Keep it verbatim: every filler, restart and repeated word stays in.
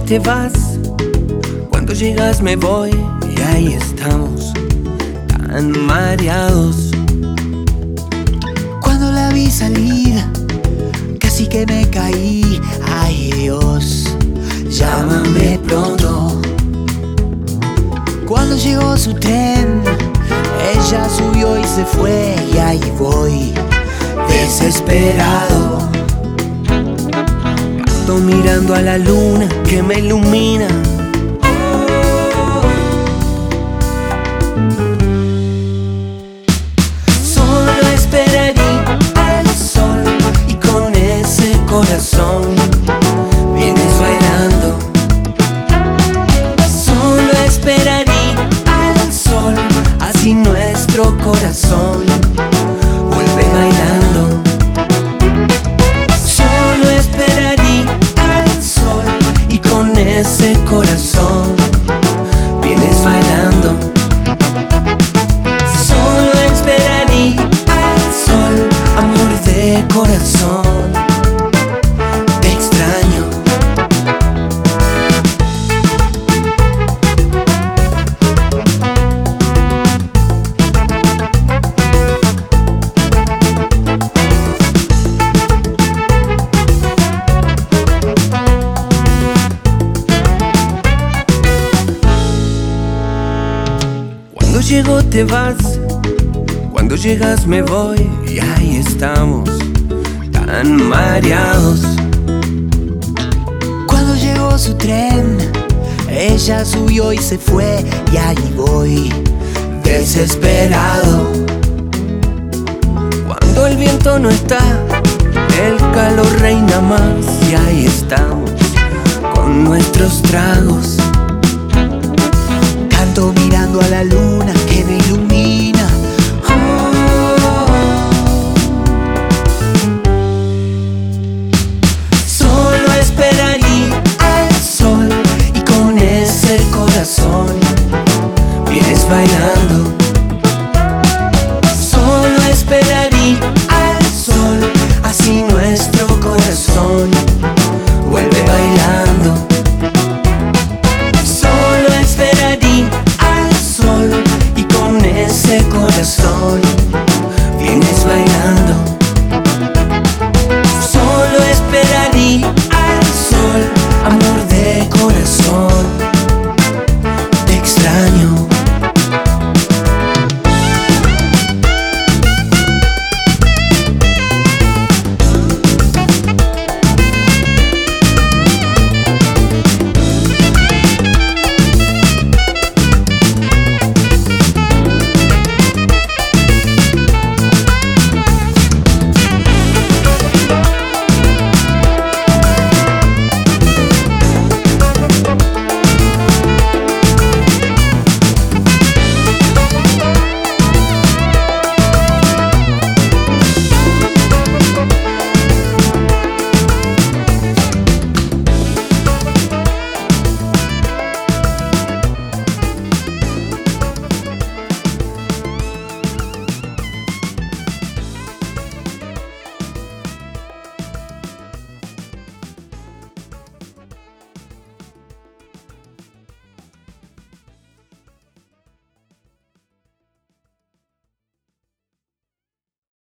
te vas, cuando llegas me voy, y ahí estamos, tan mareados. Cuando la vi salir, casi que me caí. Ay Dios, llámame pronto. Cuando llegó su tren, ella subió y se fue, y ahí voy, desesperado. Ando mirando a la luna que me ilumina. Solo esperaría al sol y con ese corazón vienes bailando. Solo esperaría al sol, así nuestro corazón vuelve bailando. Solo esperaría al sol y con ese corazón vienes bailando. Solo esperaría al sol, amor de corazón, te extraño. Cuando llego te vas, cuando llegas me voy, y ahí estamos, tan mareados. Cuando llegó su tren, ella subió y se fue, y ahí voy, desesperado. Cuando el viento no está, el calor reina más, y ahí estamos, con nuestros tragos. Canto mirando a la luna que me ilumina. Oh. Solo esperaría al sol y con ese corazón vienes bailando. Solo esperaría al sol, así nuestro corazón vuelve bailando. Solo esperaría al sol y con ese corazón